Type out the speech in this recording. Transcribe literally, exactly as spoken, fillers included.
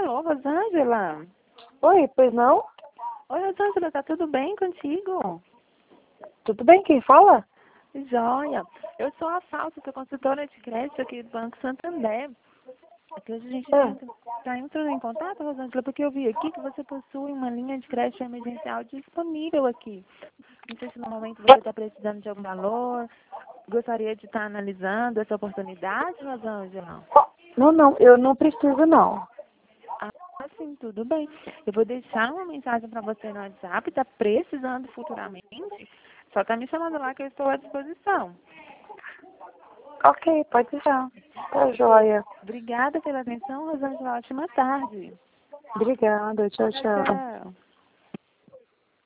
Alô, Rosângela? Oi, pois não? Oi, Rosângela, tá tudo bem contigo? Tudo bem? Quem fala? Joia. Eu sou a Falsa, sou consultora de crédito aqui do Banco Santander. Aqui hoje a gente está Ah, entrando, tá entrando em contato, Rosângela, porque eu vi aqui que você possui uma linha de crédito emergencial disponível aqui. Não sei se no momento você está precisando de algum valor. Gostaria de estar analisando essa oportunidade, Rosângela? não, não, eu não preciso não. Ah, sim, tudo bem. Eu vou deixar uma mensagem para você no WhatsApp, tá precisando futuramente, só tá me chamando lá que eu estou à disposição. Ok, pode deixar. Tá joia. Obrigada pela atenção, Rosângela. Ótima tarde. Obrigada, tchau, Tchau, tchau. tchau.